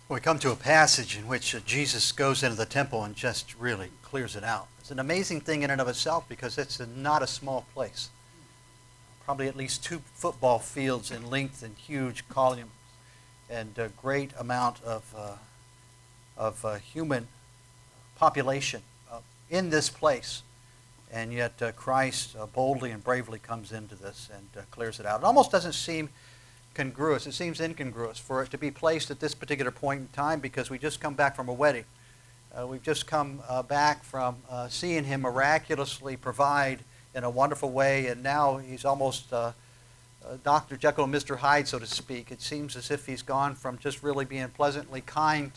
We come to a passage in which Jesus goes into the temple and just really clears it out. It's an amazing thing in and of itself because it's not a small place. Probably at least 2 football fields in length and huge columns and a great amount of human population in this place. And yet Christ boldly and bravely comes into this and clears it out. It almost doesn't seem congruous. It seems incongruous for it to be placed at this particular point in time because we just come back from a wedding. We've just come back from seeing him miraculously provide in a wonderful way, and now he's almost Dr. Jekyll and Mr. Hyde, so to speak. It seems as if he's gone from just really being pleasantly kind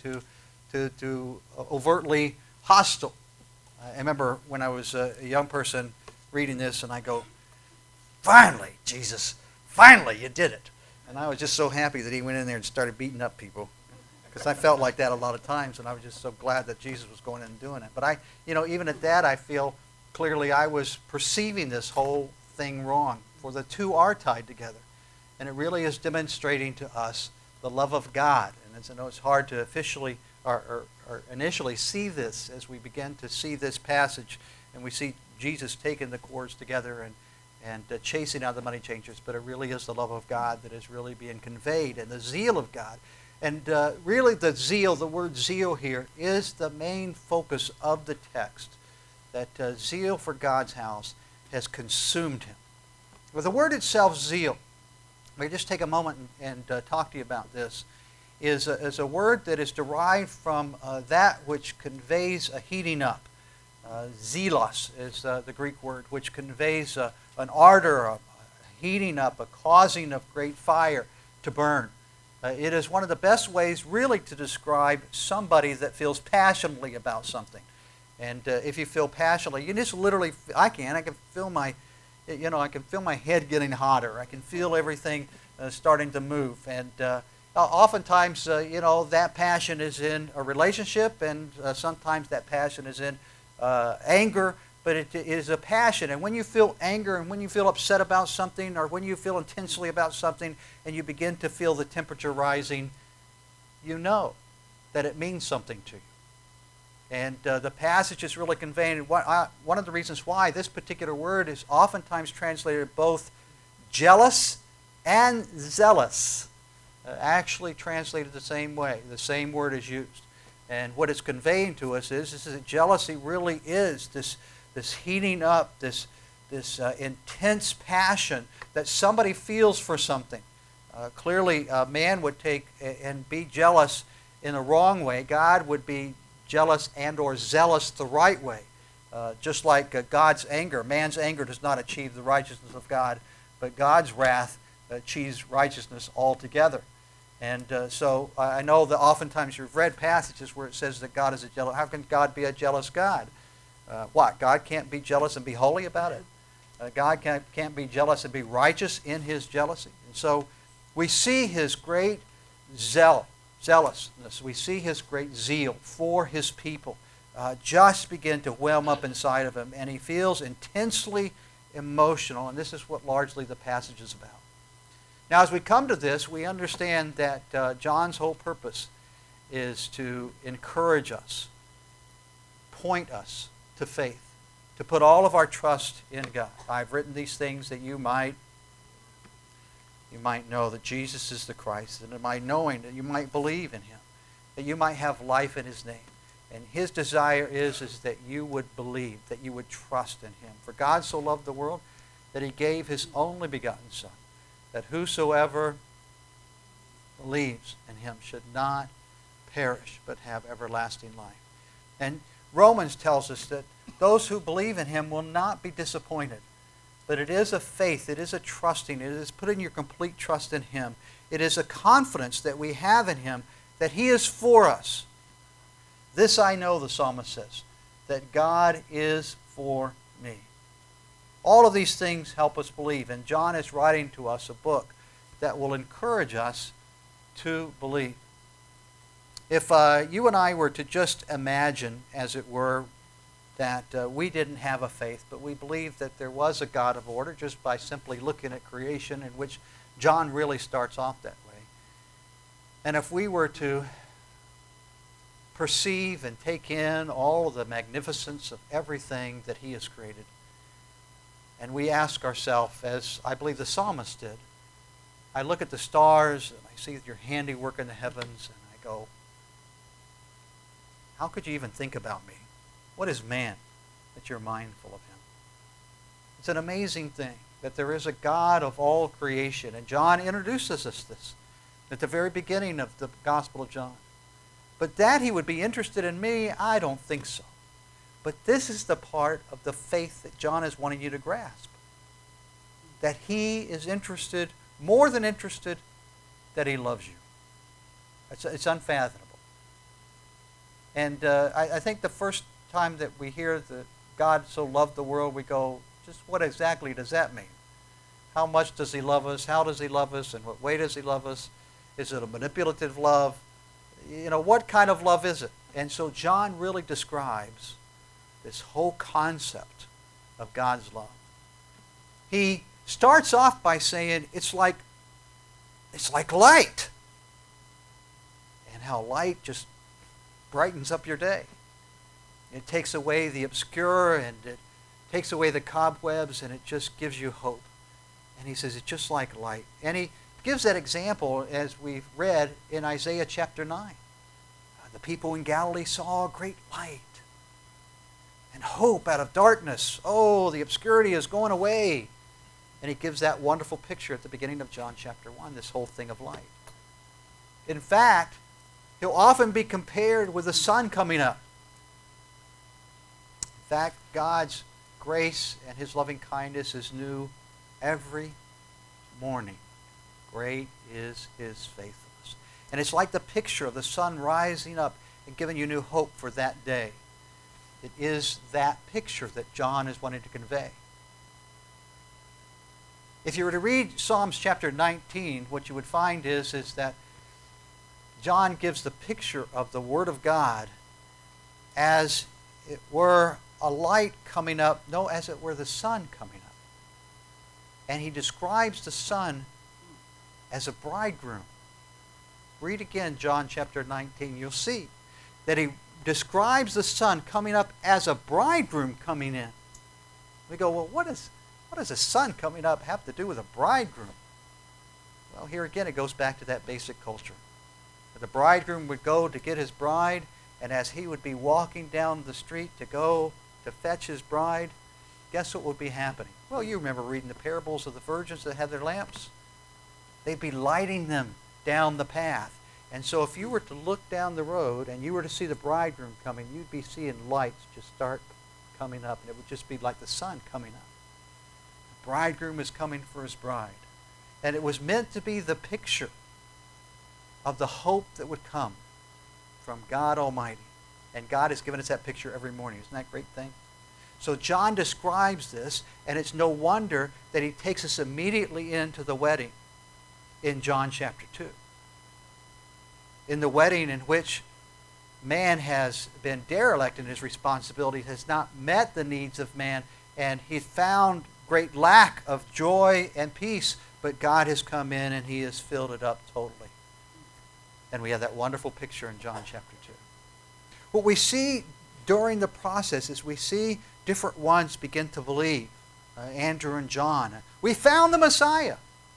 to overtly hostile. I remember when I was a young person reading this, and I go, "Finally, Jesus, finally you did it." And I was just so happy that he went in there and started beating up people, because I felt like that a lot of times, and I was just so glad that Jesus was going in and doing it. But even at that, I feel clearly I was perceiving this whole thing wrong, for the two are tied together. And it really is demonstrating to us the love of God. And as I know, it's hard to officially or initially see this as we begin to see this passage, and we see Jesus taking the cords together and chasing out the money changers, but it really is the love of God that is really being conveyed, and the zeal of God. And really the zeal, the word zeal here, is the main focus of the text, that zeal for God's house has consumed him. Well, the word itself, zeal, let me just take a moment and talk to you about this, is a word that is derived from that which conveys a heating up. Zelos is the Greek word, which conveys an ardor, a heating up, a causing of great fire to burn. It is one of the best ways really to describe somebody that feels passionately about something. And if you feel passionately, you just literally, I can feel my, I can feel my head getting hotter. I can feel everything starting to move. And oftentimes, that passion is in a relationship, and sometimes that passion is in anger, but it is a passion. And when you feel anger and when you feel upset about something, or when you feel intensely about something and you begin to feel the temperature rising, you know that it means something to you. And the passage is really conveying one of the reasons why this particular word is oftentimes translated both jealous and zealous. Actually translated the same way. The same word is used. And what it's conveying to us is that jealousy really is this heating up, this intense passion that somebody feels for something. Clearly, a man would take and be jealous in the wrong way. God would be jealous and or zealous the right way. Just like God's anger. Man's anger does not achieve the righteousness of God, but God's wrath achieves righteousness altogether. And so I know that oftentimes you've read passages where it says that God is a jealous. How can God be a jealous God? What? God can't be jealous and be holy about it? God can't be jealous and be righteous in his jealousy. And so we see his great zealousness. We see his great zeal for his people just begin to whelm up inside of him. And he feels intensely emotional. And this is what largely the passage is about. Now, as we come to this, we understand that John's whole purpose is to encourage us, point us to faith, to put all of our trust in God. I've written these things that you might know that Jesus is the Christ, and by knowing that you might believe in him, that you might have life in his name. And his desire is that you would believe, that you would trust in him. For God so loved the world that he gave his only begotten Son, that whosoever believes in him should not perish, but have everlasting life. And Romans tells us that those who believe in him will not be disappointed. But it is a faith, it is a trusting, it is putting your complete trust in him. It is a confidence that we have in him that he is for us. This I know, the psalmist says, that God is for me. All of these things help us believe, and John is writing to us a book that will encourage us to believe. If you and I were to just imagine, as it were, that we didn't have a faith, but we believed that there was a God of order just by simply looking at creation, in which John really starts off that way. And if we were to perceive and take in all of the magnificence of everything that he has created. And we ask ourselves, as I believe the psalmist did, I look at the stars and I see your handiwork in the heavens and I go, how could you even think about me? What is man that you're mindful of him? It's an amazing thing that there is a God of all creation. And John introduces us this at the very beginning of the Gospel of John. But that he would be interested in me, I don't think so. But this is the part of the faith that John is wanting you to grasp. That he is interested, more than interested, that he loves you. It's unfathomable. And I think the first time that we hear that God so loved the world, we go, just what exactly does that mean? How much does he love us? How does he love us? In what way does he love us? Is it a manipulative love? You know, what kind of love is it? And so John really describes this whole concept of God's love. He starts off by saying it's like light. And how light just brightens up your day. It takes away the obscure and it takes away the cobwebs and it just gives you hope. And he says it's just like light. And he gives that example as we've read in Isaiah chapter 9. The people in Galilee saw a great light and hope out of darkness. Oh, the obscurity is going away. And he gives that wonderful picture at the beginning of John chapter 1, this whole thing of light. In fact, he'll often be compared with the sun coming up. In fact, God's grace and his loving kindness is new every morning. Great is his faithfulness. And it's like the picture of the sun rising up and giving you new hope for that day. It is that picture that John is wanting to convey. If you were to read Psalms chapter 19, what you would find is that John gives the picture of the Word of God as it were a light coming up, no, as it were the sun coming up. And he describes the sun as a bridegroom. Read again John chapter 19. You'll see that he describes the sun coming up as a bridegroom coming in. We go, well, what does a sun coming up have to do with a bridegroom? Well, here again it goes back to that basic culture. The bridegroom would go to get his bride, and as he would be walking down the street to go to fetch his bride, guess what would be happening? Well, you remember reading the parables of the virgins that had their lamps. They'd be lighting them down the path. And so if you were to look down the road and you were to see the bridegroom coming, you'd be seeing lights just start coming up, and it would just be like the sun coming up. The bridegroom is coming for his bride. And it was meant to be the picture of the hope that would come from God Almighty. And God has given us that picture every morning. Isn't that a great thing? So John describes this, and it's no wonder that he takes us immediately into the wedding in John chapter 2. In the wedding in which man has been derelict in his responsibility, has not met the needs of man, and he found great lack of joy and peace, but God has come in and he has filled it up totally. And we have that wonderful picture in John chapter 2. What we see during the process is we see different ones begin to believe. Andrew and John. We found the Messiah.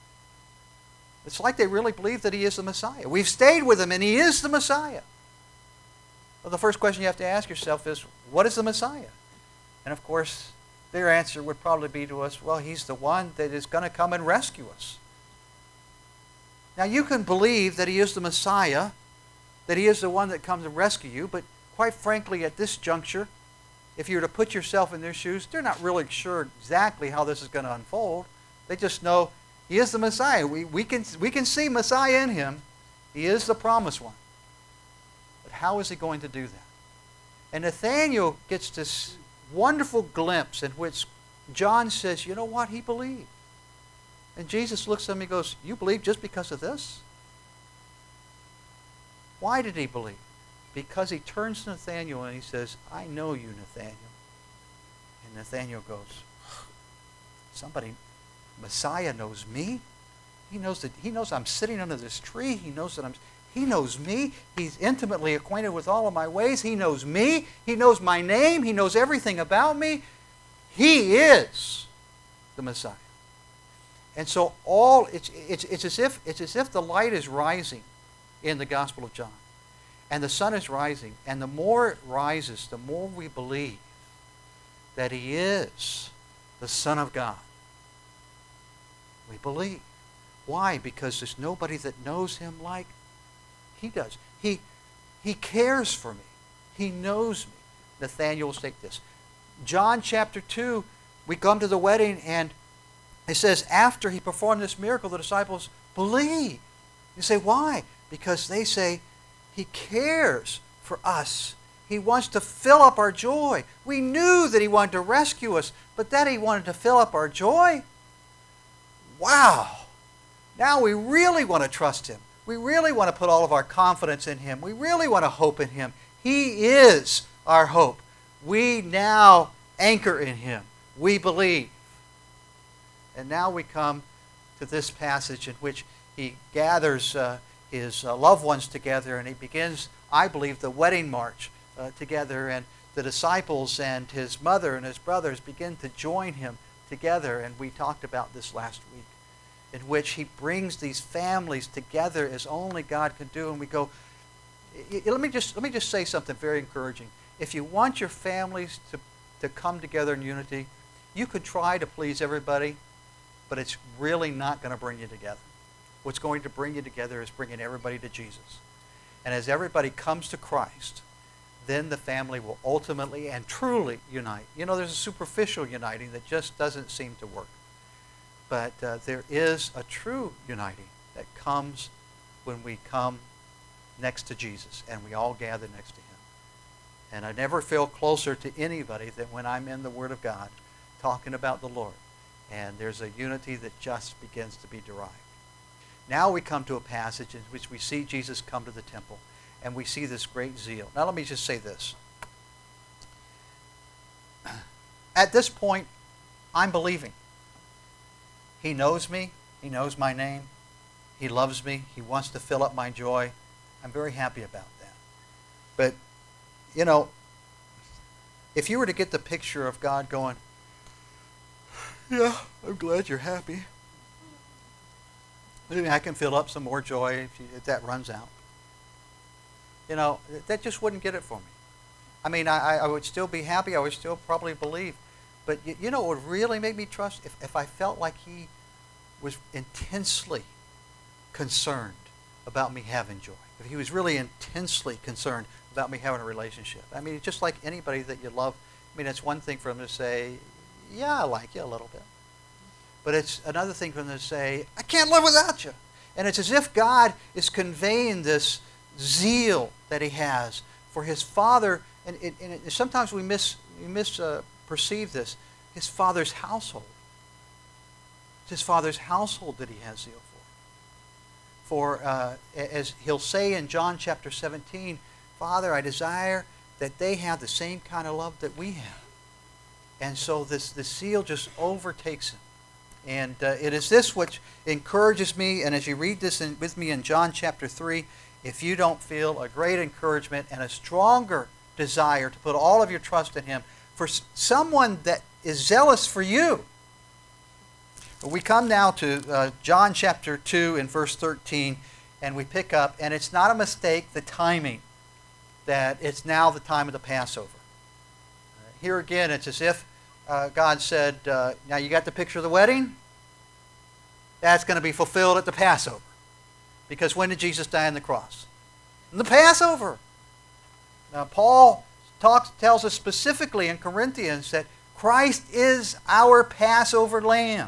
It's like they really believe that he is the Messiah. We've stayed with him and he is the Messiah. Well, the first question you have to ask yourself is, what is the Messiah? And of course, their answer would probably be to us, well, he's the one that is going to come and rescue us. Now, you can believe that he is the Messiah, that he is the one that comes to rescue you, but quite frankly, at this juncture, if you were to put yourself in their shoes, they're not really sure exactly how this is going to unfold. They just know he is the Messiah. We can see Messiah in him. He is the promised one. But how is he going to do that? And Nathanael gets this wonderful glimpse in which John says, you know what? He believed. And Jesus looks at him and goes, you believe just because of this? Why did he believe? Because he turns to Nathanael and he says, I know you, Nathanael. And Nathanael goes, Messiah knows me? He knows I'm sitting under this tree. He knows that He knows me. He's intimately acquainted with all of my ways. He knows me. He knows my name. He knows everything about me. He is the Messiah. And so it's as if the light is rising in the Gospel of John. And the sun is rising. And the more it rises, the more we believe that he is the Son of God. We believe. Why? Because there's nobody that knows him like he does. He cares for me. He knows me. Nathanael will state this. John chapter 2, we come to the wedding, and it says after he performed this miracle, the disciples believe. You say, why? Because they say, he cares for us. He wants to fill up our joy. We knew that he wanted to rescue us, but that he wanted to fill up our joy? Wow! Now we really want to trust him. We really want to put all of our confidence in him. We really want to hope in him. He is our hope. We now anchor in him. We believe. And now we come to this passage in which he gathers his loved ones together, and he begins, I believe, the wedding march together, and the disciples and his mother and his brothers begin to join him together, and we talked about this last week, in which he brings these families together as only God can do, and we go, let me just say something very encouraging. If you want your families to come together in unity, you could try to please everybody, but it's really not going to bring you together. What's going to bring you together is bringing everybody to Jesus. And as everybody comes to Christ, then the family will ultimately and truly unite. You know, there's a superficial uniting that just doesn't seem to work. But there is a true uniting that comes when we come next to Jesus and we all gather next to him. And I never feel closer to anybody than when I'm in the Word of God talking about the Lord. And there's a unity that just begins to be derived. Now we come to a passage in which we see Jesus come to the temple, and we see this great zeal. Now let me just say this. At this point, I'm believing. He knows me. He knows my name. He loves me. He wants to fill up my joy. I'm very happy about that. But, you know, if you were to get the picture of God going, yeah, I'm glad you're happy. Maybe I can fill up some more joy if that runs out. You know, that just wouldn't get it for me. I mean, I would still be happy. I would still probably believe. But you know what would really make me trust? If I felt like he was intensely concerned about me having joy. If he was really intensely concerned about me having a relationship. I mean, just like anybody that you love. I mean, it's one thing for him to say, yeah, I like you a little bit. But it's another thing for him to say, I can't live without you. And it's as if God is conveying this zeal that he has for his Father. And sometimes we misperceive this. His Father's household. It's his Father's household that he has zeal for. For, as he'll say in John chapter 17, Father, I desire that they have the same kind of love that we have. And so this zeal just overtakes him. And it is this which encourages me. And as you read this with me in John chapter 3, if you don't feel a great encouragement and a stronger desire to put all of your trust in him, for someone that is zealous for you. We come now to John chapter 2 and verse 13, and we pick up, and it's not a mistake, the timing, that it's now the time of the Passover. Here again, it's as if God said, now you got the picture of the wedding? That's going to be fulfilled at the Passover. Because when did Jesus die on the cross? In the Passover. Now Paul tells us specifically in Corinthians that Christ is our Passover lamb.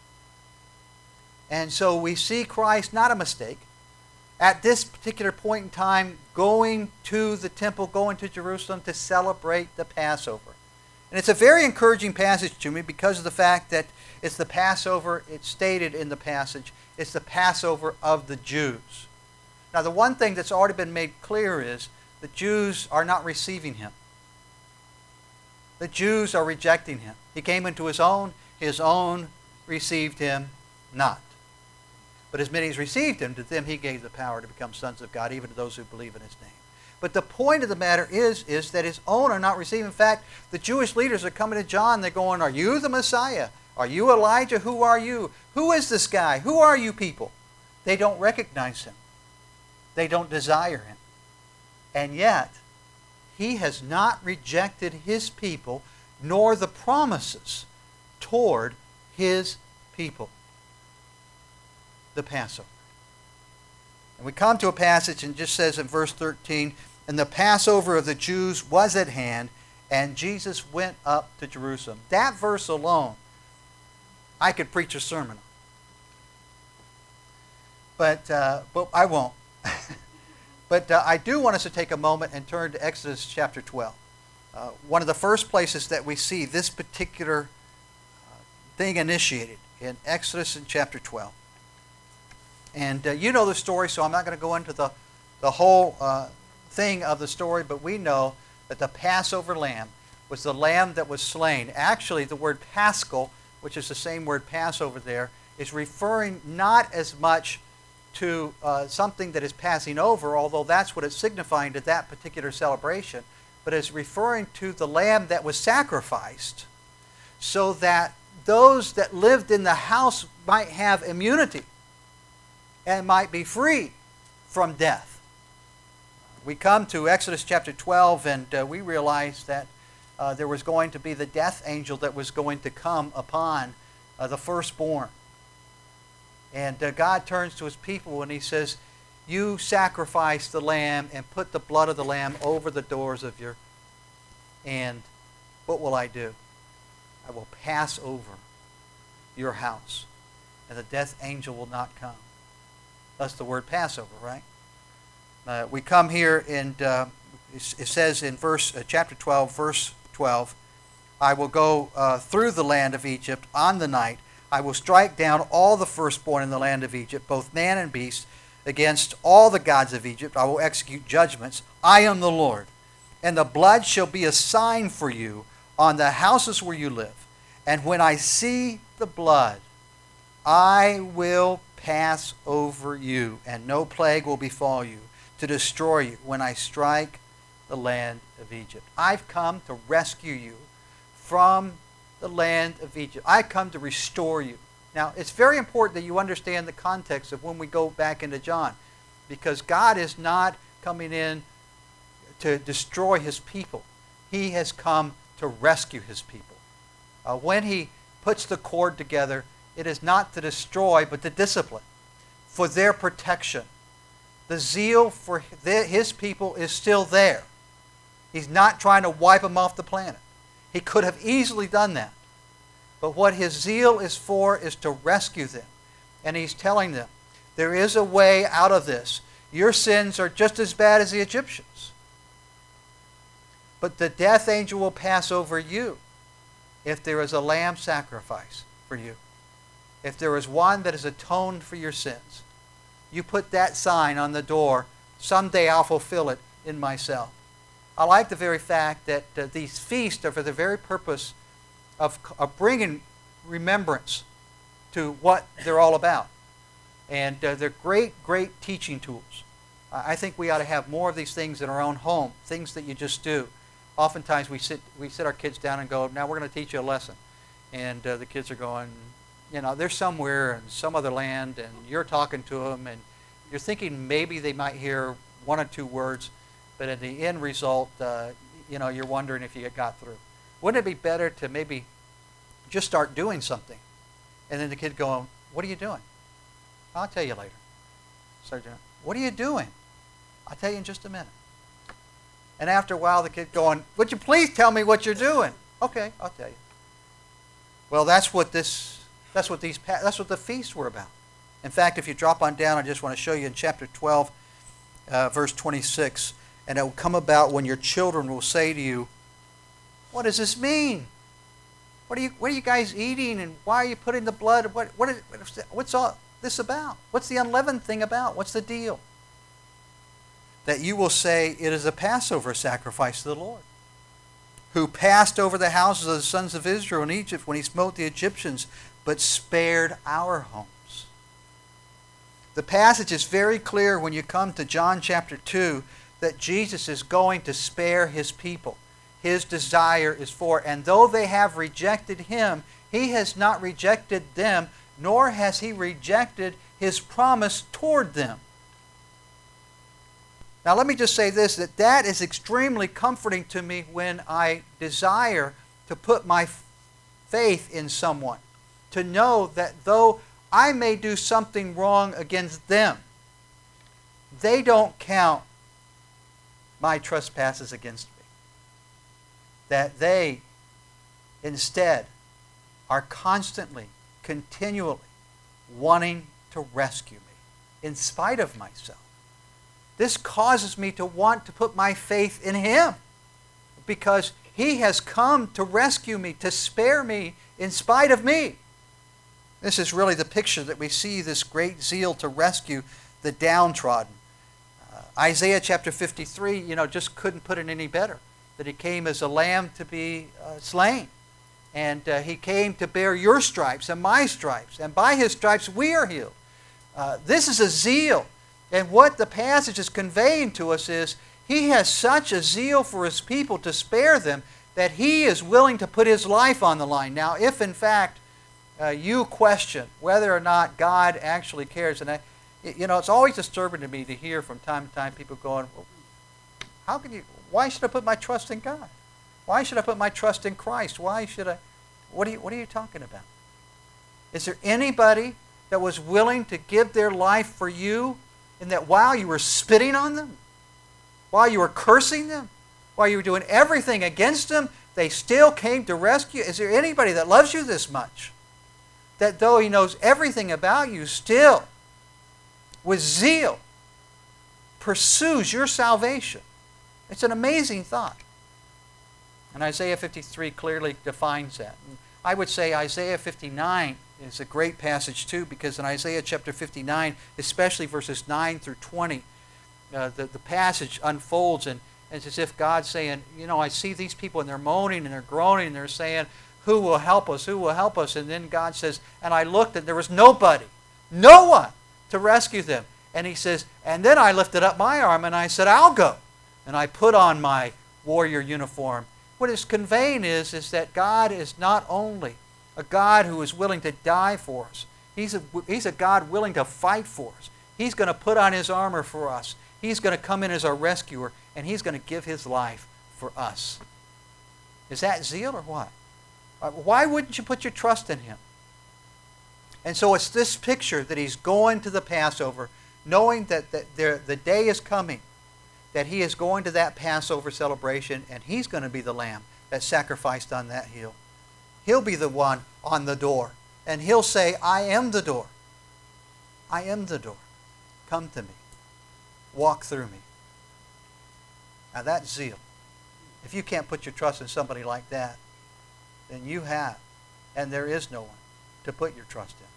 And so we see Christ, not a mistake, at this particular point in time going to the temple, going to Jerusalem to celebrate the Passover. And it's a very encouraging passage to me because of the fact that it's the Passover, it's stated in the passage, it's the Passover of the Jews. Now the one thing that's already been made clear is the Jews are not receiving him. The Jews are rejecting him. He came into his own received him not. But as many as received him, to them he gave the power to become sons of God, even to those who believe in his name. But the point of the matter is that his own are not receiving. In fact, the Jewish leaders are coming to John. They're going, are you the Messiah? Are you Elijah? Who are you? Who is this guy? Who are you people? They don't recognize him. They don't desire him. And yet, he has not rejected his people, nor the promises toward his people. The Passover. And we come to a passage and it just says in verse 13, and the Passover of the Jews was at hand, and Jesus went up to Jerusalem. That verse alone, I could preach a sermon on. But I won't. But I do want us to take a moment and turn to Exodus chapter 12. One of the first places that we see this particular thing initiated in Exodus in chapter 12. And you know the story, so I'm not going to go into the whole thing of the story, but we know that the Passover lamb was the lamb that was slain. Actually, the word paschal, which is the same word Passover there, is referring not as much to something that is passing over, although that's what it's signifying to that particular celebration, but is referring to the lamb that was sacrificed so that those that lived in the house might have immunity and might be free from death. We come to Exodus chapter 12 and we realize that there was going to be the death angel that was going to come upon the firstborn. And God turns to his people and he says, you sacrifice the lamb and put the blood of the lamb over the doors of your... And what will I do? I will pass over your house, and the death angel will not come. That's the word Passover, right? We come here and it says in chapter 12, verse 12, I will go through the land of Egypt on the night. I will strike down all the firstborn in the land of Egypt, both man and beast, against all the gods of Egypt. I will execute judgments. I am the Lord. And the blood shall be a sign for you on the houses where you live. And when I see the blood, I will pass over you, and no plague will befall you to destroy you when I strike the land of Egypt. I've come to rescue you from the land of Egypt. I've come to restore you. Now, it's very important that you understand the context of when we go back into John, because God is not coming in to destroy his people. He has come to rescue his people. When he puts the cord together, it is not to destroy, but to discipline, for their protection. The zeal for his people is still there. He's not trying to wipe them off the planet. He could have easily done that. But what his zeal is for is to rescue them. And he's telling them, there is a way out of this. Your sins are just as bad as the Egyptians. But the death angel will pass over you if there is a lamb sacrifice for you. If there is one that is atoned for your sins. You put that sign on the door, someday I'll fulfill it in myself. I like the very fact that these feasts are for the very purpose of bringing remembrance to what they're all about. And they're great, great teaching tools. I think we ought to have more of these things in our own home, things that you just do. Oftentimes we sit our kids down and go, now we're going to teach you a lesson. And the kids are going, you know, they're somewhere in some other land, and you're talking to them, and you're thinking maybe they might hear one or two words, but in the end result, you know, you're wondering if you got through. Wouldn't it be better to maybe just start doing something, and then the kid going, what are you doing? I'll tell you later. Start doing, what are you doing? I'll tell you in just a minute. And after a while, the kid going, would you please tell me what you're doing? Okay, I'll tell you. Well, that's what the feasts were about. In fact, if you drop on down, I just want to show you in chapter 12, verse 26, and it will come about when your children will say to you, what does this mean? What are you guys eating, and why are you putting the blood? What's all this about? What's the unleavened thing about? What's the deal? That you will say, it is a Passover sacrifice to the Lord, who passed over the houses of the sons of Israel in Egypt when he smote the Egyptians, but spared our homes. The passage is very clear when you come to John chapter 2 that Jesus is going to spare his people. His desire is for, and though they have rejected him, he has not rejected them, nor has he rejected his promise toward them. Now let me just say this, that is extremely comforting to me when I desire to put my faith in someone. To know that though I may do something wrong against them, they don't count my trespasses against me. That they instead are constantly, continually wanting to rescue me in spite of myself. This causes me to want to put my faith in him because he has come to rescue me, to spare me in spite of me. This is really the picture that we see, this great zeal to rescue the downtrodden. Isaiah chapter 53, just couldn't put it any better. That he came as a lamb to be slain. And he came to bear your stripes and my stripes. And by his stripes we are healed. This is a zeal. And what the passage is conveying to us is he has such a zeal for his people to spare them that he is willing to put his life on the line. Now, if in fact you question whether or not God actually cares, and it's always disturbing to me to hear from time to time people going, well, why should I put my trust in God? Why should I put my trust in Christ? Why should I? What are you talking about? Is there anybody that was willing to give their life for you, and that while you were spitting on them, while you were cursing them, while you were doing everything against them, they still came to rescue? Is there anybody that loves you this much, that though he knows everything about you, still, with zeal, pursues your salvation? It's an amazing thought. And Isaiah 53 clearly defines that. And I would say Isaiah 59 is a great passage too, because in Isaiah chapter 59, especially verses 9 through 20, the passage unfolds, and it's as if God's saying, I see these people and they're moaning and they're groaning and they're saying, who will help us? Who will help us? And then God says, and I looked and there was nobody, no one to rescue them. And he says, and then I lifted up my arm and I said, I'll go. And I put on my warrior uniform. What it's conveying is that God is not only a God who is willing to die for us. He's a God willing to fight for us. He's going to put on his armor for us. He's going to come in as our rescuer, and he's going to give his life for us. Is that zeal or what? Why wouldn't you put your trust in him? And so it's this picture that he's going to the Passover, knowing that the day is coming, that he is going to that Passover celebration, and he's going to be the lamb that's sacrificed on that hill. He'll be the one on the door, and he'll say, I am the door. I am the door. Come to me. Walk through me. Now that's zeal. If you can't put your trust in somebody like that, then you have, and there is no one to put your trust in.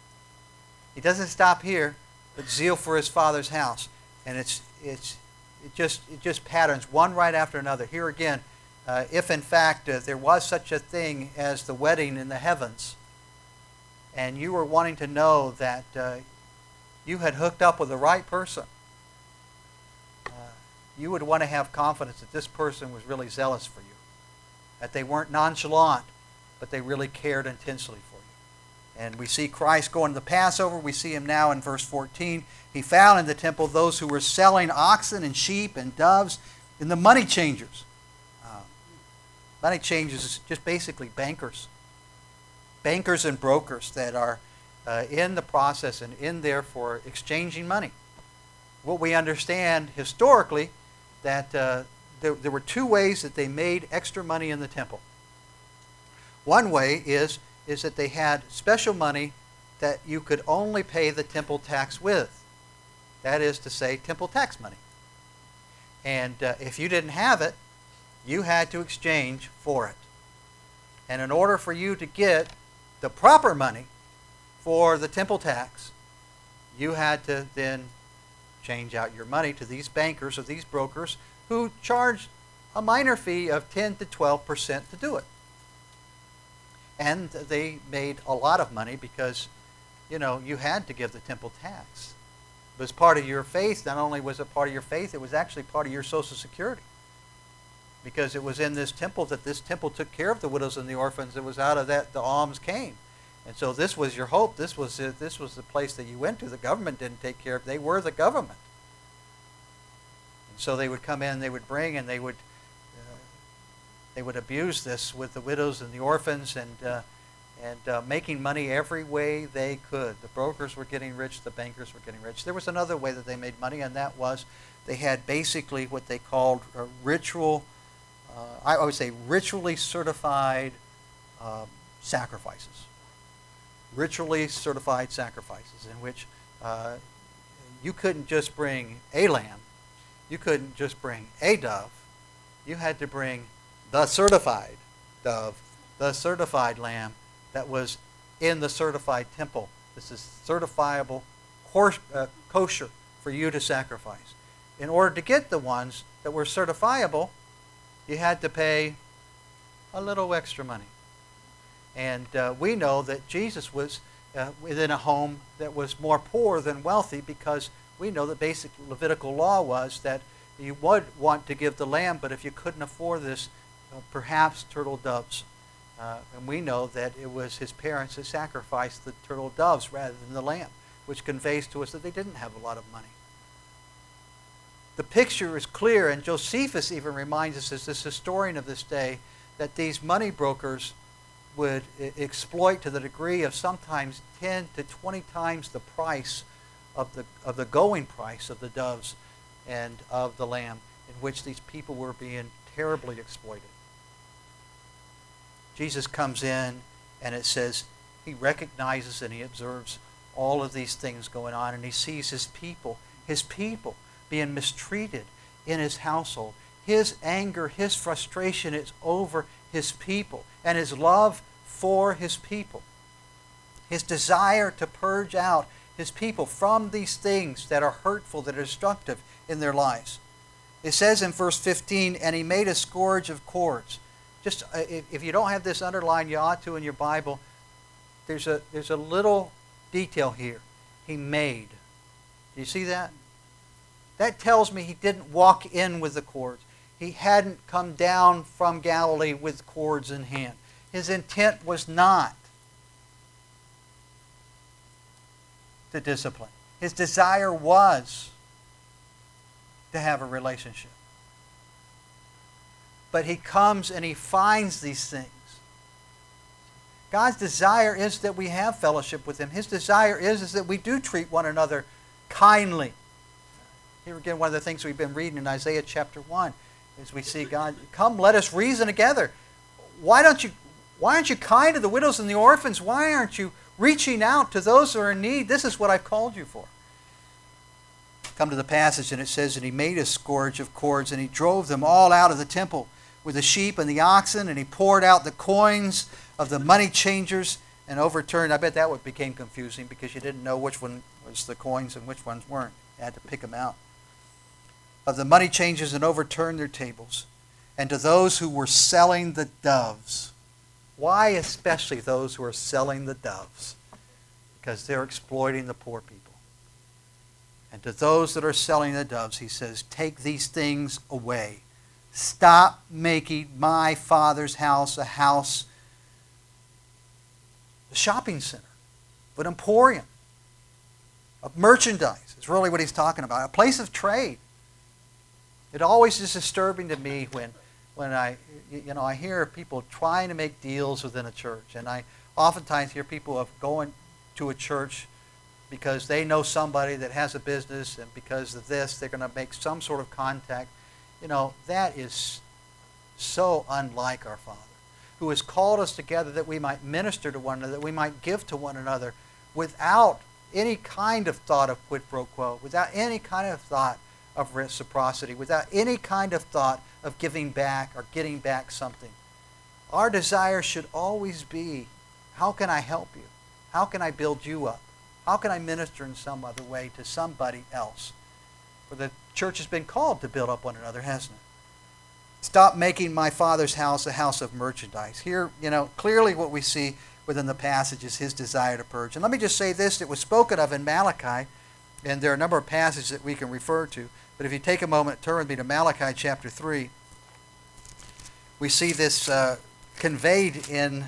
He doesn't stop here, but zeal for his Father's house, and it just patterns one right after another. Here again, if in fact there was such a thing as the wedding in the heavens, and you were wanting to know that you had hooked up with the right person, you would want to have confidence that this person was really zealous for you, that they weren't nonchalant, but they really cared intensely for you. And we see Christ going to the Passover. We see him now in verse 14. He found in the temple those who were selling oxen and sheep and doves and the money changers. Money changers is just basically bankers. Bankers and brokers that are in the process and in there for exchanging money. What we understand historically that there were two ways that they made extra money in the temple. One way is that they had special money that you could only pay the temple tax with. That is to say, temple tax money. And if you didn't have it, you had to exchange for it. And in order for you to get the proper money for the temple tax, you had to then change out your money to these bankers or these brokers who charged a minor fee of 10 to 12% to do it. And they made a lot of money because, you had to give the temple tax. was part of your faith. Not only was it part of your faith, it was actually part of your Social Security. Because it was in this temple that this temple took care of the widows and the orphans. It was out of that the alms came. And so this was your hope. This was the place that you went to. The government didn't take care of it. They were the government. And so they would come in, they would bring, and they would abuse this with the widows and the orphans and making money every way they could. The brokers were getting rich. The bankers were getting rich. There was another way that they made money, and that was they had basically what they called I would say ritually certified sacrifices. Ritually certified sacrifices in which you couldn't just bring a lamb. You couldn't just bring a dove. You had to bring the certified dove, the certified lamb that was in the certified temple. This is certifiable, kosher for you to sacrifice. In order to get the ones that were certifiable, you had to pay a little extra money. And we know that Jesus was within a home that was more poor than wealthy, because we know the basic Levitical law was that you would want to give the lamb, but if you couldn't afford this, perhaps turtle doves. And we know that it was his parents that sacrificed the turtle doves rather than the lamb, which conveys to us that they didn't have a lot of money. The picture is clear, and Josephus even reminds us, as this historian of this day, that these money brokers would exploit to the degree of sometimes 10 to 20 times the price of the going price of the doves and of the lamb, in which these people were being terribly exploited. Jesus comes in, and it says he recognizes and he observes all of these things going on, and he sees his people being mistreated in his household. His anger, his frustration is over his people and his love for his people. His desire to purge out his people from these things that are hurtful, that are destructive in their lives. It says in verse 15, and he made a scourge of cords. Just if you don't have this underlined, you ought to in your Bible. There's a little detail here. He made. Do you see that? That tells me he didn't walk in with the cords. He hadn't come down from Galilee with cords in hand. His intent was not to discipline. His desire was to have a relationship. But he comes and he finds these things. God's desire is that we have fellowship with him. His desire is that we do treat one another kindly. Here again, one of the things we've been reading in Isaiah chapter 1 is we see God, come, let us reason together. Why aren't you kind to the widows and the orphans? Why aren't you reaching out to those who are in need? This is what I've called you for. Come to the passage, and it says, and he made a scourge of cords, and he drove them all out of the temple with the sheep and the oxen, and he poured out the coins of the money changers and overturned. I bet that became confusing, because you didn't know which one was the coins and which ones weren't. You had to pick them out. Of the money changers, and overturned their tables. And to those who were selling the doves. Why especially those who are selling the doves? Because they're exploiting the poor people. And to those that are selling the doves, he says, take these things away. Stop making my Father's house a shopping center, an emporium of merchandise. It's really what he's talking about. A place of trade. It always is disturbing to me when I hear people trying to make deals within a church, and I oftentimes hear people of going to a church because they know somebody that has a business, and because of this, they're going to make some sort of contact. That is so unlike our Father, who has called us together that we might minister to one another, that we might give to one another without any kind of thought of quid pro quo, without any kind of thought of reciprocity, without any kind of thought of giving back or getting back something. Our desire should always be, how can I help you? How can I build you up? How can I minister in some other way to somebody else? For the church has been called to build up one another, hasn't it? Stop making my Father's house a house of merchandise. Here, clearly what we see within the passage is his desire to purge. And let me just say this, it was spoken of in Malachi, And there are a number of passages that we can refer to. But if you take a moment, turn with me to Malachi chapter 3. We see this conveyed in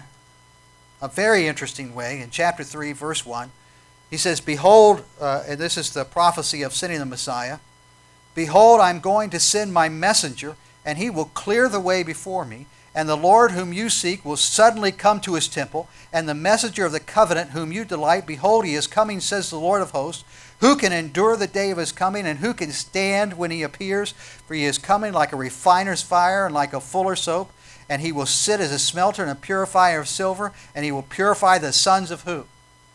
a very interesting way. In chapter 3, verse 1, he says, Behold, and this is the prophecy of sending the Messiah, Behold, I am going to send my messenger, and he will clear the way before me. And the Lord whom you seek will suddenly come to his temple, and the messenger of the covenant whom you delight, behold, he is coming, says the Lord of hosts. Who can endure the day of his coming, and who can stand when he appears? For he is coming like a refiner's fire and like a fuller's soap, and he will sit as a smelter and a purifier of silver, and he will purify the sons of who?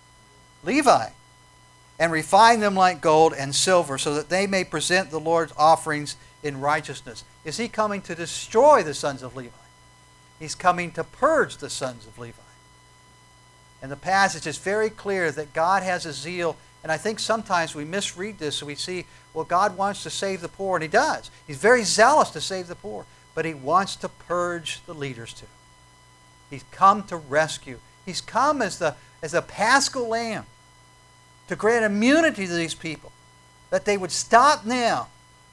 Levi, and refine them like gold and silver, so that they may present the Lord's offerings in righteousness. Is he coming to destroy the sons of Levi? He's coming to purge the sons of Levi. And the passage is very clear that God has a zeal, and I think sometimes we misread this, so we see, well, God wants to save the poor, and he does. He's very zealous to save the poor, but he wants to purge the leaders too. He's come to rescue. He's come as a paschal lamb to grant immunity to these people, that they would stop now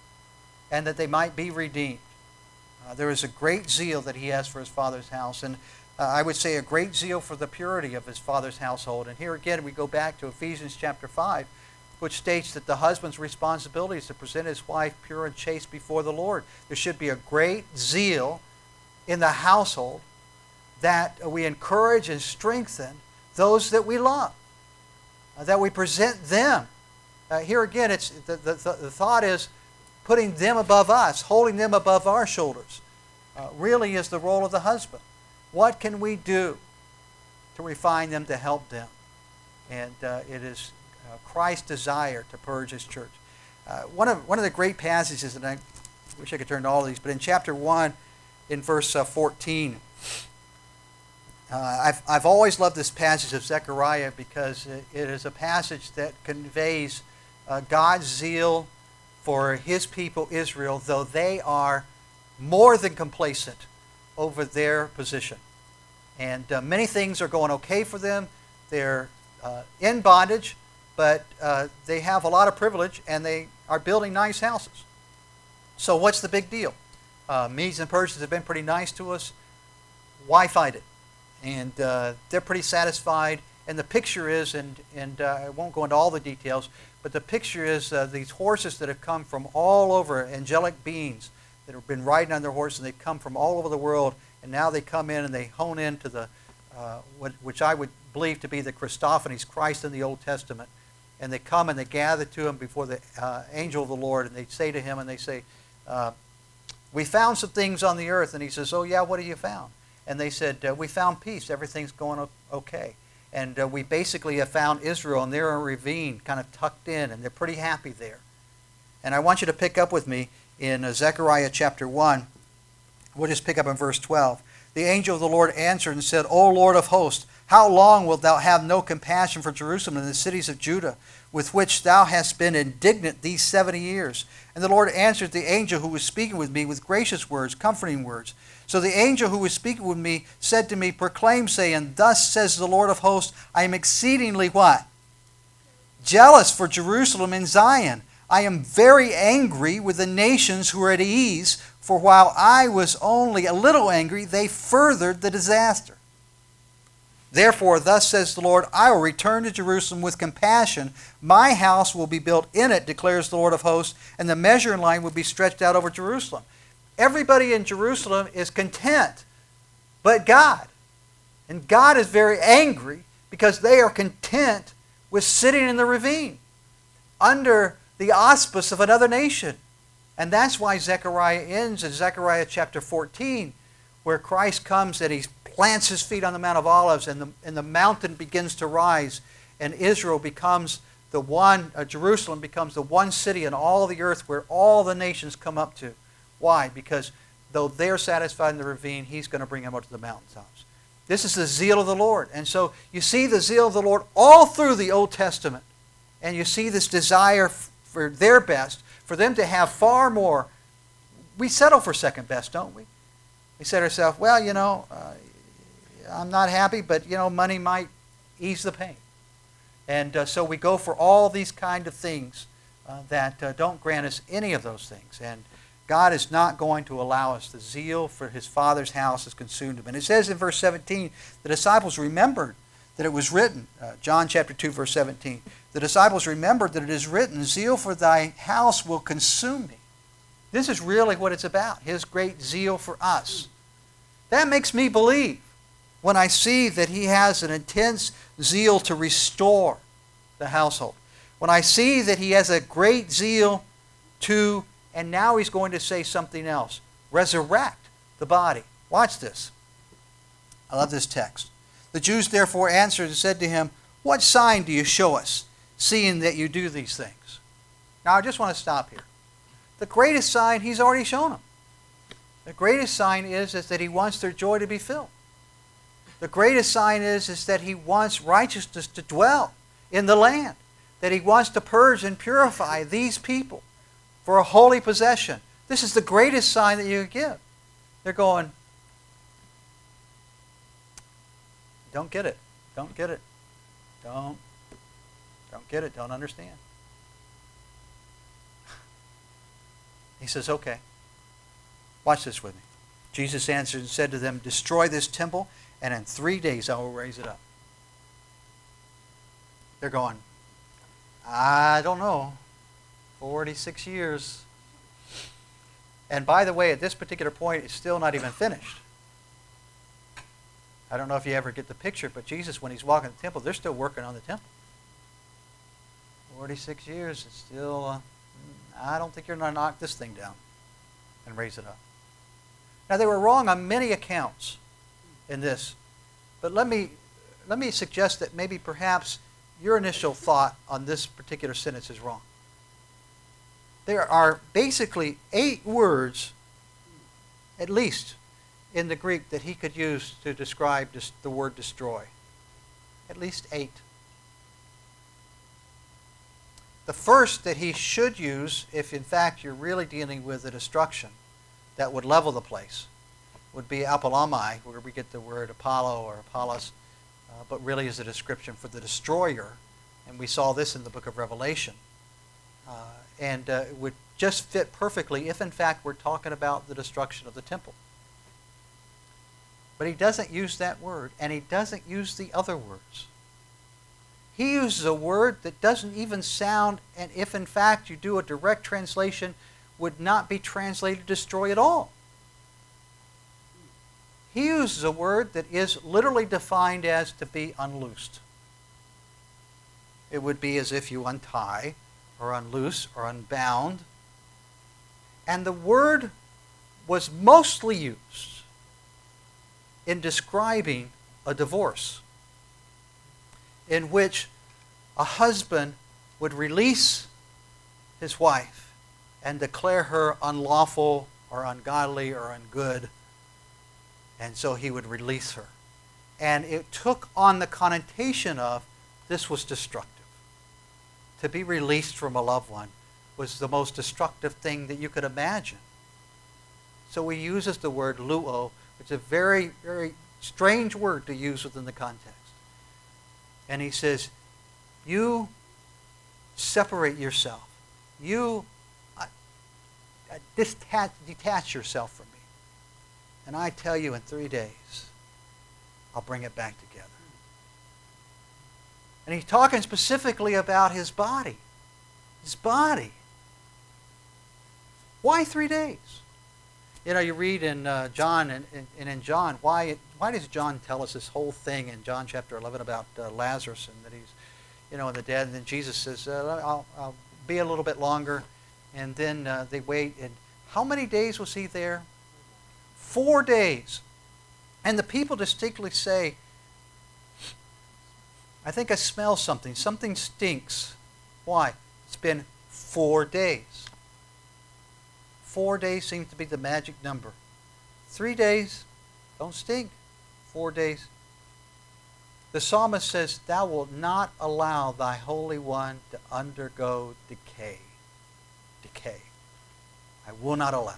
and that they might be redeemed. There is a great zeal that he has for his Father's house, and I would say a great zeal for the purity of his Father's household. And here again we go back to Ephesians chapter 5, which states that the husband's responsibility is to present his wife pure and chaste before the Lord. There should be a great zeal in the household that we encourage and strengthen those that we love, that we present them. Here again, it's the thought is putting them above us, holding them above our shoulders, really is the role of the husband. What can we do to refine them, to help them? And it is Christ's desire to purge his church. One of the great passages, and I wish I could turn to all of these, but in chapter 1, in verse 14, I've always loved this passage of Zechariah because it is a passage that conveys God's zeal for his people Israel, though they are more than complacent over their position. And many things are going okay for them. They're in bondage, but they have a lot of privilege, and they are building nice houses. So what's the big deal? Medes and Persians have been pretty nice to us. Why fight it? And they're pretty satisfied. And the picture is, and I won't go into all the details, but the picture is these horses that have come from all over, angelic beings that have been riding on their horses, and they've come from all over the world, and now they come in and they hone into the, which I would believe to be the Christophanies, Christ in the Old Testament. And they come and they gather to him before the angel of the Lord, and they say to him, and they say, we found some things on the earth. And he says, oh yeah, what have you found? And they said, we found peace. Everything's going okay. And we basically have found Israel, and they're in a ravine, kind of tucked in, and they're pretty happy there. And I want you to pick up with me in Zechariah chapter 1. We'll just pick up in verse 12. The angel of the Lord answered and said, O Lord of hosts, how long wilt thou have no compassion for Jerusalem and the cities of Judah, with which thou hast been indignant these 70 years? And the Lord answered the angel who was speaking with me with gracious words, comforting words. So the angel who was speaking with me said to me, Proclaim, saying, Thus says the Lord of hosts, I am exceedingly what? Jealous for Jerusalem and Zion. I am very angry with the nations who are at ease, for while I was only a little angry, they furthered the disaster. Therefore, thus says the Lord, I will return to Jerusalem with compassion. My house will be built in it, declares the Lord of hosts, and the measuring line will be stretched out over Jerusalem. Everybody in Jerusalem is content, but God. And God is very angry because they are content with sitting in the ravine under the auspice of another nation. And that's why Zechariah ends in Zechariah chapter 14, where Christ comes and he plants his feet on the Mount of Olives, and the mountain begins to rise, and Israel becomes the one, Jerusalem becomes the one city in all the earth where all the nations come up to. Why? Because though they're satisfied in the ravine, he's going to bring them up to the mountaintops. This is the zeal of the Lord. And so you see the zeal of the Lord all through the Old Testament. And you see this desire for their best, for them to have far more. We settle for second best, don't we? We say to ourselves, well, I'm not happy, but, money might ease the pain. And so we go for all these kind of things that don't grant us any of those things. And God is not going to allow us. The zeal for his Father's house has consumed him. And it says in verse 17, the disciples remembered that it was written, John chapter 2, verse 17, the disciples remembered that it is written, zeal for thy house will consume me. This is really what it's about, his great zeal for us. That makes me believe when I see that he has an intense zeal to restore the household. When I see that he has a great zeal to, and now he's going to say something else, resurrect the body. Watch this. I love this text. The Jews therefore answered and said to him, what sign do you show us, seeing that you do these things? Now I just want to stop here. The greatest sign he's already shown them. The greatest sign is that he wants their joy to be filled. The greatest sign is that he wants righteousness to dwell in the land. That he wants to purge and purify these people for a holy possession. This is the greatest sign that you could give. They're going, don't get it. Don't get it. Don't get it. Don't understand. He says, okay. Watch this with me. Jesus answered and said to them, destroy this temple, and in 3 days I will raise it up. They're going, I don't know. 46 years. And by the way, at this particular point, it's still not even finished. I don't know if you ever get the picture, but Jesus, when he's walking the temple, they're still working on the temple. 46 years, it's still, I don't think you're going to knock this thing down and raise it up. Now, they were wrong on many accounts in this, but let me suggest that maybe perhaps your initial thought on this particular sentence is wrong. There are basically 8 words, at least, in the Greek that he could use to describe the word destroy. At least 8. The first that he should use, if in fact you're really dealing with a destruction that would level the place, would be apollamai, where we get the word Apollo or Apollos, but really is a description for the destroyer. And we saw this in the book of Revelation. And it would just fit perfectly if in fact we're talking about the destruction of the temple. But he doesn't use that word, and he doesn't use the other words. He uses a word that doesn't even sound, and if in fact you do a direct translation, would not be translated destroy at all. He uses a word that is literally defined as to be unloosed. It would be as if you untie, or unloose, or unbound. And the word was mostly used in describing a divorce, in which a husband would release his wife and declare her unlawful or ungodly or ungood, and so he would release her. And it took on the connotation of this was destructive. To be released from a loved one was the most destructive thing that you could imagine. So he uses the word luo, which is a very, very strange word to use within the context. And he says, you separate yourself. You detach yourself from me. And I tell you, in 3 days, I'll bring it back together. And he's talking specifically about his body. His body. Why 3 days? You know, you read in John, and in John, why does John tell us this whole thing in John chapter 11 about Lazarus and that he's, in the dead? And then Jesus says, I'll be a little bit longer. And then they wait. And how many days was he there? 4 days. And the people distinctly say, I think I smell something. Something stinks. Why? It's been 4 days. 4 days seems to be the magic number. 3 days, don't stink. 4 days. The psalmist says, thou wilt not allow thy Holy One to undergo decay. Decay. I will not allow it.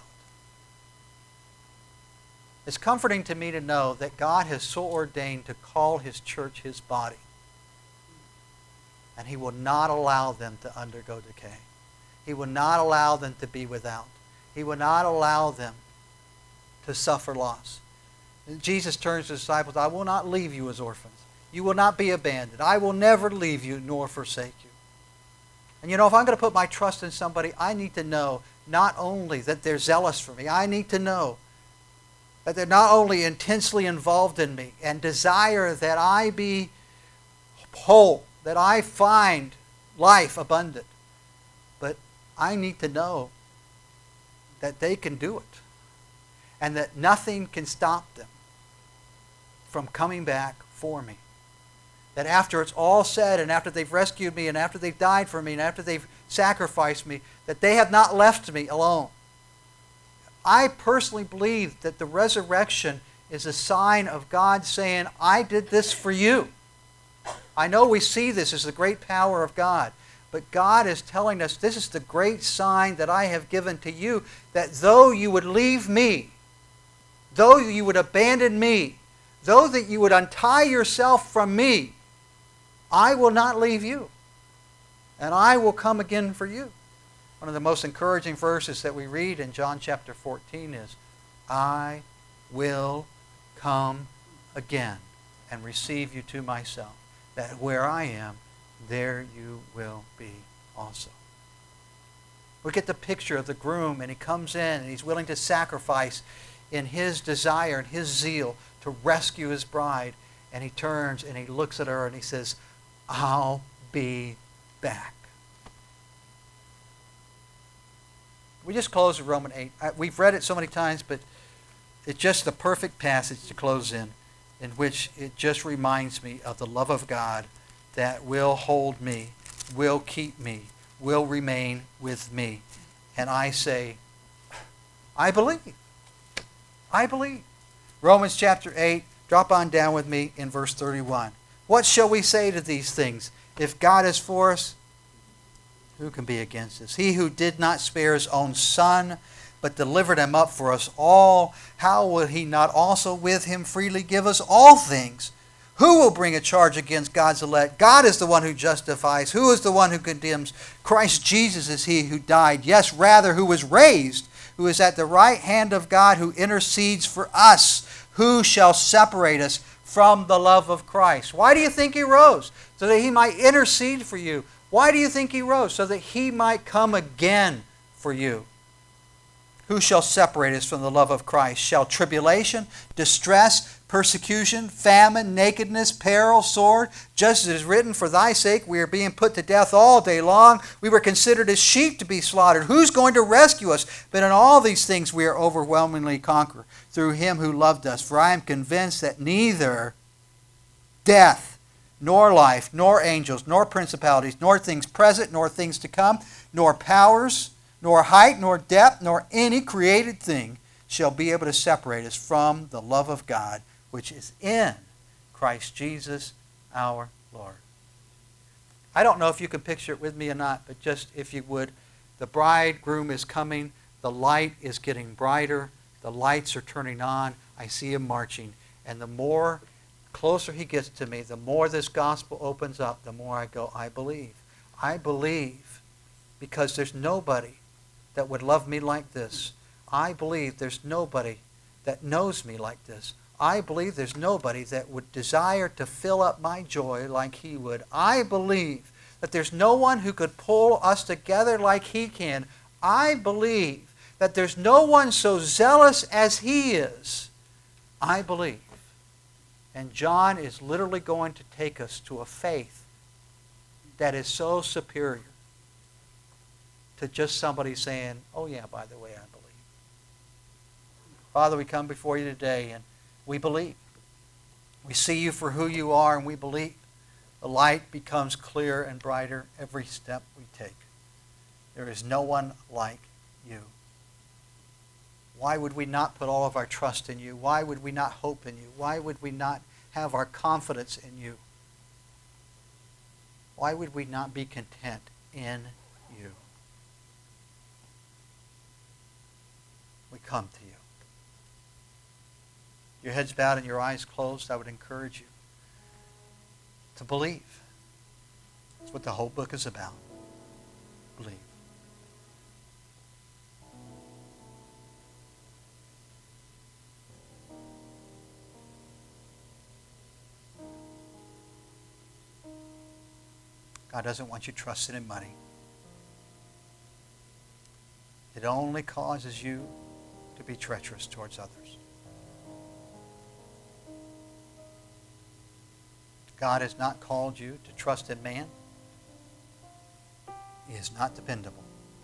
It's comforting to me to know that God has so ordained to call his church his body. And He will not allow them to undergo decay. He will not allow them to be without. He will not allow them to suffer loss. And Jesus turns to the disciples, I will not leave you as orphans. You will not be abandoned. I will never leave you nor forsake you. And if I'm going to put my trust in somebody, I need to know not only that they're zealous for me, I need to know that they're not only intensely involved in me and desire that I be whole, that I find life abundant, but I need to know that they can do it and that nothing can stop them from coming back for me. That after it's all said and after they've rescued me and after they've died for me and after they've sacrificed me, that they have not left me alone. I personally believe that the resurrection is a sign of God saying, I did this for you. I know we see this as the great power of God, but God is telling us this is the great sign that I have given to you, that though you would leave me, though you would abandon me, though that you would untie yourself from me, I will not leave you, and I will come again for you. One of the most encouraging verses that we read in John chapter 14 is, I will come again and receive you to myself, that where I am, there you will be also. We get the picture of the groom, and he comes in, and he's willing to sacrifice in his desire and his zeal to rescue his bride, and he turns and he looks at her and he says, I'll be back. We just close with Romans 8. We've read it so many times, but it's just the perfect passage to close in which it just reminds me of the love of God that will hold me, will keep me, will remain with me. And I say, I believe. I believe. Romans chapter 8, drop on down with me in verse 31. What shall we say to these things? If God is for us, who can be against us? He who did not spare his own Son, but delivered him up for us all, how will he not also with him freely give us all things? Who will bring a charge against God's elect? God is the one who justifies. Who is the one who condemns? Christ Jesus is he who died. Yes, rather, who was raised, who is at the right hand of God, who intercedes for us. Who shall separate us from the love of Christ? Why do you think he rose? So that he might intercede for you. Why do you think he rose? So that he might come again for you. Who shall separate us from the love of Christ? Shall tribulation, distress, persecution, famine, nakedness, peril, sword? Just as it is written, for thy sake we are being put to death all day long. We were considered as sheep to be slaughtered. Who's going to rescue us? But in all these things we are overwhelmingly conquered through him who loved us. For I am convinced that neither death, nor life, nor angels, nor principalities, nor things present, nor things to come, nor powers, nor height, nor depth, nor any created thing shall be able to separate us from the love of God, which is in Christ Jesus our Lord. I don't know if you can picture it with me or not, but just if you would, the bridegroom is coming, the light is getting brighter, the lights are turning on, I see him marching, and the more closer he gets to me, the more this gospel opens up, the more I go, I believe. I believe because there's nobody that would love me like this. I believe there's nobody that knows me like this. I believe there's nobody that would desire to fill up my joy like he would. I believe that there's no one who could pull us together like he can. I believe that there's no one so zealous as he is. I believe. And John is literally going to take us to a faith that is so superior to just somebody saying, oh yeah, by the way, I believe. Father, we come before you today and we believe. We see you for who you are and we believe. The light becomes clearer and brighter every step we take. There is no one like you. Why would we not put all of our trust in you? Why would we not hope in you? Why would we not have our confidence in you? Why would we not be content in you? We come to you. Your heads bowed and your eyes closed, I would encourage you to believe. That's what the whole book is about. Believe. God doesn't want you trusting in money. It only causes you to be treacherous towards others. God has not called you to trust in man. He is not dependable.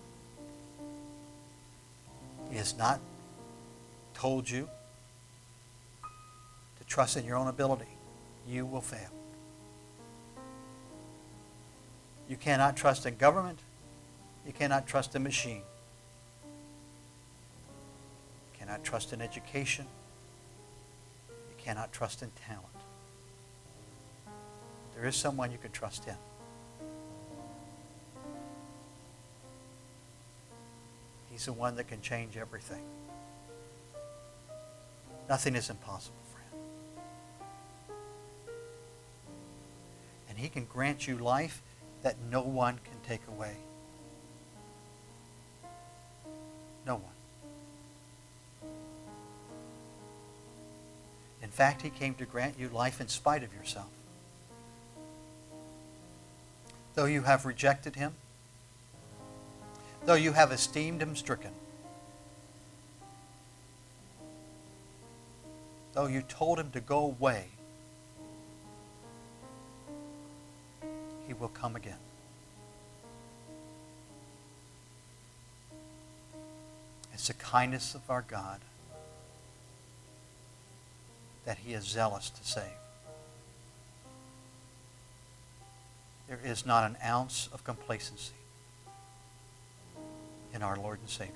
He has not told you to trust in your own ability. You will fail. You cannot trust in government. You cannot trust in machine. You cannot trust in education. You cannot trust in talent. There is someone you can trust in. He's the one that can change everything. Nothing is impossible for him. And he can grant you life that no one can take away. No one. In fact, he came to grant you life in spite of yourself. Though you have rejected him, though you have esteemed him stricken, though you told him to go away, he will come again. It's the kindness of our God that he is zealous to save. There is not an ounce of complacency in our Lord and Savior.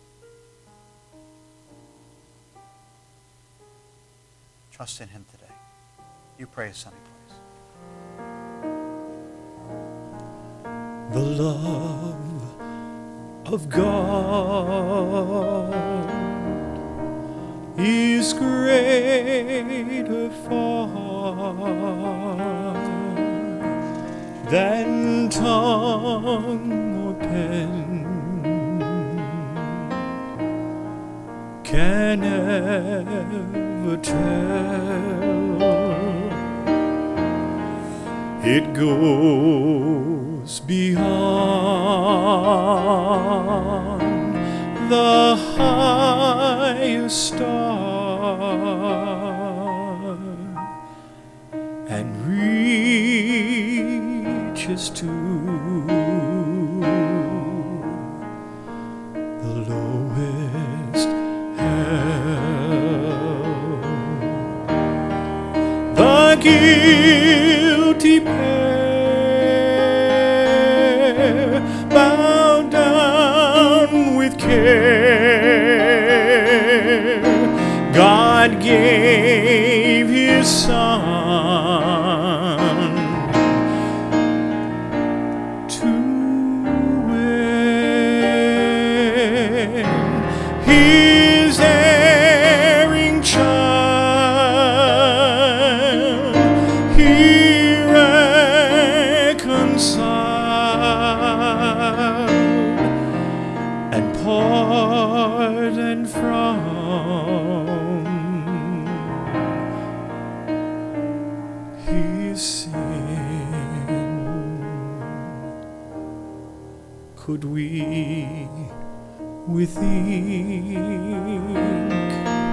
Trust in him today. You pray, Sonny, please. The love of God is greater far than tongue or pen can ever tell. It goes beyond the highest star and reaches to the lowest hell. The guilty pair bowed down with care. God gave his Son to win his erring child. He reconciled and pardoned from his sin. Could we with ink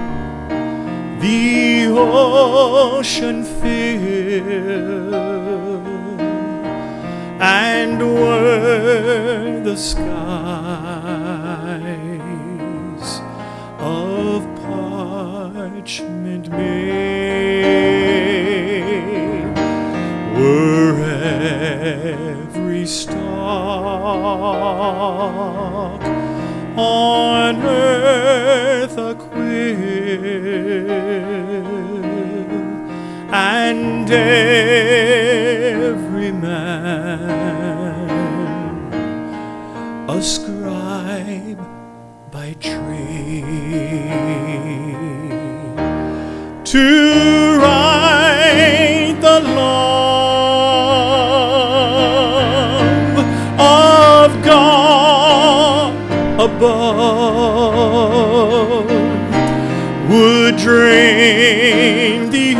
the ocean fill, and were the skies of parchment made, were every stalk on earth a quill, and every man a scribe by trade, to write the law above would drain the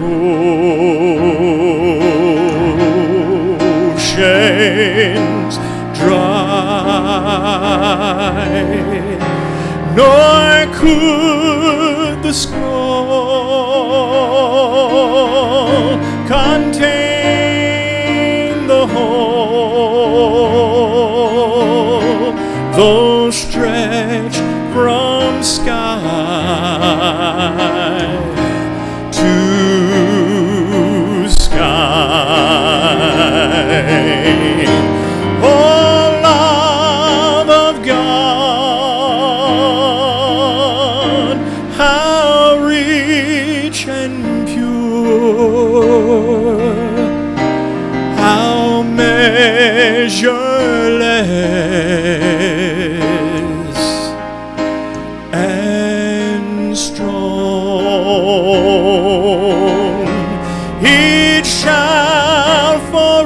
oceans dry, nor could the scroll contain the whole, though stretched from sky to sky. Oh, love of God, how rich and pure, how measureless and strong, it shall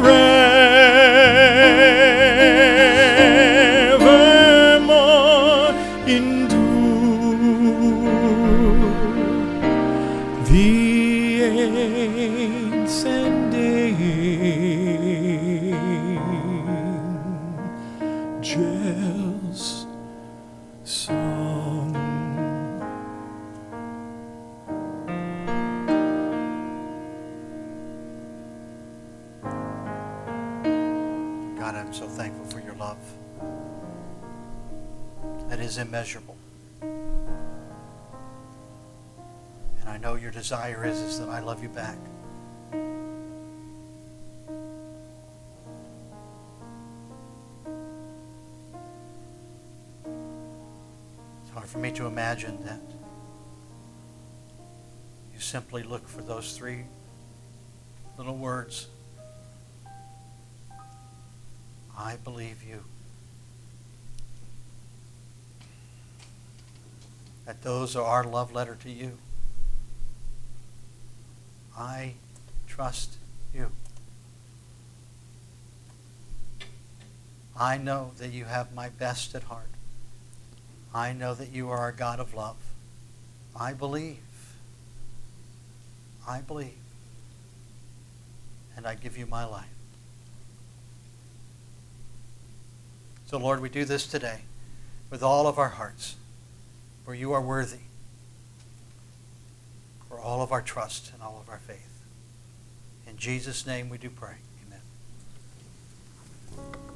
forevermore endure. The ancient angel's song. God, I'm so thankful for your love. That is immeasurable. And I know your desire is that I love you back. It's hard for me to imagine that you simply look for those three little words. I believe you. That those are our love letter to you. I trust you. I know that you have my best at heart. I know that you are a God of love. I believe. I believe. And I give you my life. So, Lord, we do this today with all of our hearts, for you are worthy, for all of our trust and all of our faith. In Jesus' name we do pray. Amen.